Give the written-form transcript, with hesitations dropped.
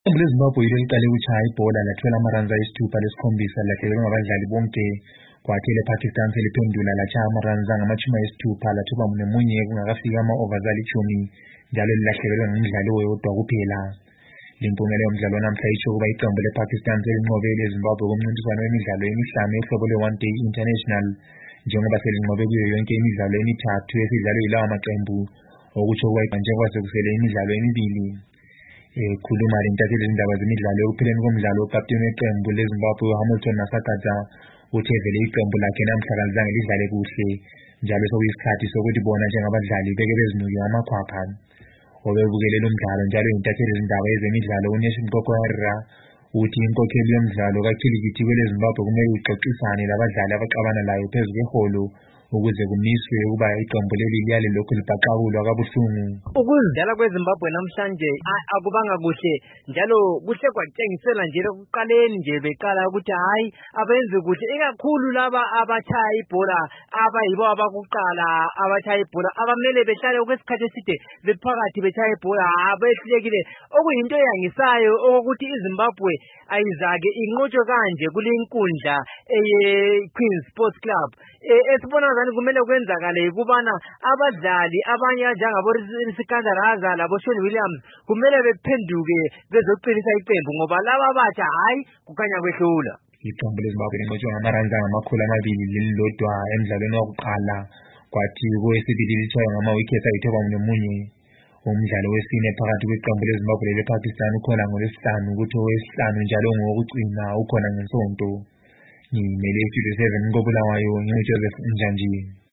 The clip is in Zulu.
Iqembu leZimbabwe yilo liqale ukushaya ibhola lathola amaranzi ayisithupha lesikhombisa lahlekelwe ngabadlali bonke, kwathi lePakistan seliphendula lashaya amaranzi angama-60 lathoba nomunye kungakafiki ama-overs ali-10 njalo lilahlekelwe ngumdlali oyedwa kuphela. Limpumelelo yomdlalo namhla isho ukuba iqembu lePakistan selinqobe leZimbabwe kumncintiswano wemidlalo emihlanu yohlobo lwe-One Day International, njengoba selinqobe kuyo yonke imidlalo emithathu esidlalwe yilawa maqembu, okusho ukuba njengoba sekusele imidlalo emibili. Ekhuluma lentatheli izindaba zemidlalo ekupheleni komdlalo, ukapteni weqembu leZimbabwe uHamilton Masakadza uthe vele iqembu lakhe namhla kalizange lidlale kuhle, njalo sekuyisikhathi sokuthi bona njengabadlali beke bezinuke amakhwapha. Obebukele lo mdlalo njalo intatheli izindaba ezemidlalo uNation Kokoera uthi inkokheli yomdlalo kakhilikithi kweleZimbabwe kumele ixoxisane labadlali abaxabana layo phezu kweholo ukuze kumiswe ukuba iqembu leli liyale lokhu libhaqabulwa kabuhlungu. Ukudlala kweZimbabwe namhlanje akubanga kuhle, njalo kuhle kwatshengisela nje ekuqaleni nje beqala ukuthi hayi abenze kuhle, ikakhulu laba abashaya ibhola abayibo abakuqala abashaya ibhola abamele behlale okwesikhathi eside bephakathi beshaya ibhola abehlulekile, okuyinto eyangisayo ukuthi iZimbabwe ayizake inqotshwe kanje kule nkundla Queen Sports Club. Esibona ngani kumele kwenzakale ukubana abadlali abanye njengabo Sikandaraza labo Shaun Williams kumele bephenduke bezoqinisa iqembu ngoba laba abatsha hayi kukhanya kwehlula. Iqembu leZimbabwe linqotshwe ngamaranzi angama-200 emdlalweni wokuqala, kwathi kowesibili litshaywe ngama-wickets ayithoba. Umdlalo wesine phakathi kweqembu leZimbabwe lePakistan ukhona ngoLwesihlanu, kuthi owesihlanu njalo ngowokugcina ukhona ngeSonto. Ngimele iStudio 7 koBulawayo, nginguJoseph Njanji.